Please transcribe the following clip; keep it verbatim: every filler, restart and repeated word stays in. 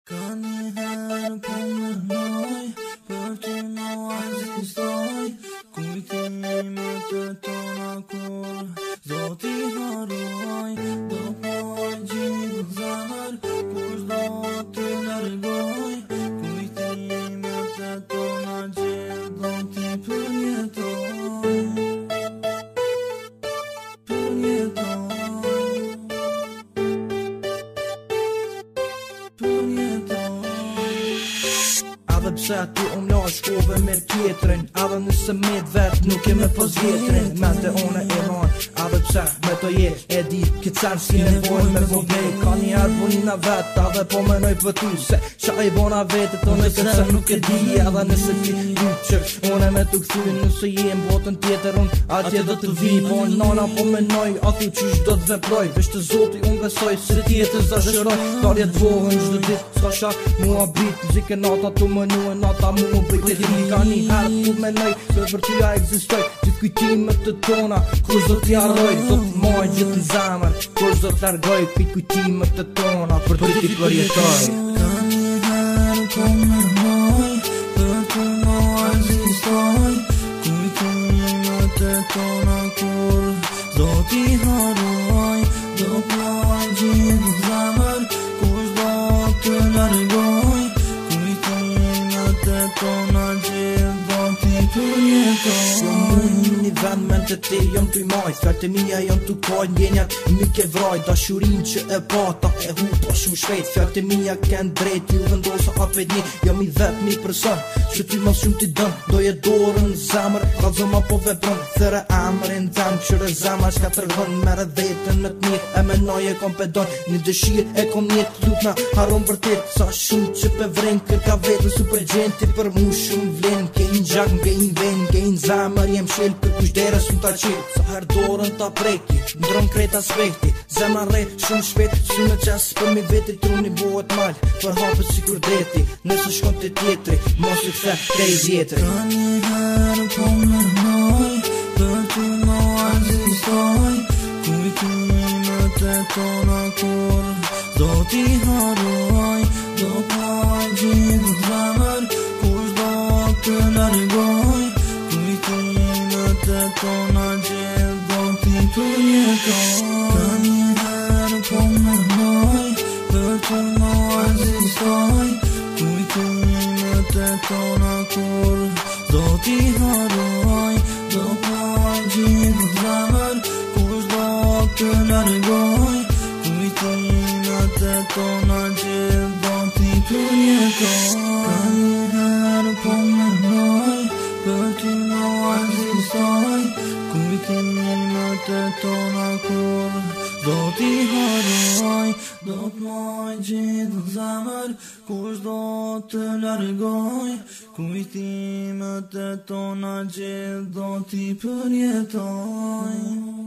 Ka një herë po mendoj për ty më azistoj, kujtimet e tona kur zoti harroj, do t'moj gjithë zemër kur s'do të largoj, kujtimet e tona gjithë do t'i përjetoj, përjetoj. Edhe pse ti unë la shkove me tjetrin, edhe nëse me t'vet nuk e me pos vjetrin, me të une e ron, edhe pse me të je e di këtë sen si nevoj me vognej. Ka një herë vonina vet, edhe po menoj për tu se qa i bona vetet të me këtë se nuk e di, edhe nëse ti du që une me të këthy, nëse jem botën tjetër unë atje do të vi, po nana po menoj atu qysh do të veproj, veç të zoti unë besoj se tjetër zashëroj, darje të vohën gjdo dit s'ka shak mua bit, muzike nata tu më nu e nata mu më bëjt e ti. Ka një herë ku menoj se për tyja egzistoj, gjithë kujtimet të tona kur s'do t'i harroj, do t'moj gjithë në zemër kur s'do t'largoj, pi kujtimet të tona për ty t'i përjetoj. Ka një herë po menoj për ty më egzistoj, kujtimet e tona kur s'do t'i harroj, do t'moj gjithë në zemër kur s'do të largoj, tona gjithë do t'i përjetoj. Jo mund një vend men të te jom t'u majt, fjallë të mija jom t'u kajt, ndjenjat mik e vrajt, dashurin që e pata e hu po shumë shpejt, fjallë të mija ken drejt, ju vendosa apet një, jom i vet mi person, që ty mas shumë t'i dën, doje dorën zemër, ka zëma po vepron, thëre emrin tem, qëre zemër shka tërgën, mere vetën me t'mir, e menoj e kom pedon, një dëshir e kom njet, lutna haron vërtet, sa shumë që pe vren, kërka vetën super gjenti, për mu shumë vlen, kejnë gjak, kejnë ven, kejnë zemër, jem shil, për kush dere s'u t'a qil, sa her dorën t'a preki, ndron krejt aspekti, zemra rejt shumë shpet, sy me qes për mi veti, truni buhet mal, për hapët si kur dreti, nëse shkon të tjetri, mos i kthe krej vjetri. Ka një herë po menoj, për ty më egzistoj, kujtimet e tona kur do t'i harroj, do t'moj gjithë zemër kur s'do të largoj, kujtimet e tona gjithë do t'i përjetoj. Ka një herë po menoj për ty më egzistoj, kujtimet e tona kur do t'i harroj, do t'moj gjithë zemër kur s'do të largoj, kujtimet e tona gjithë do t'i përjetoj. Ka një herë po menoj për ty më egzistoj, kujtimet e tona kur do t'i harroj, do t'moj gjithë zemër kur s'do të largoj, kujtimet e tona gjithë do t'i përjetoj.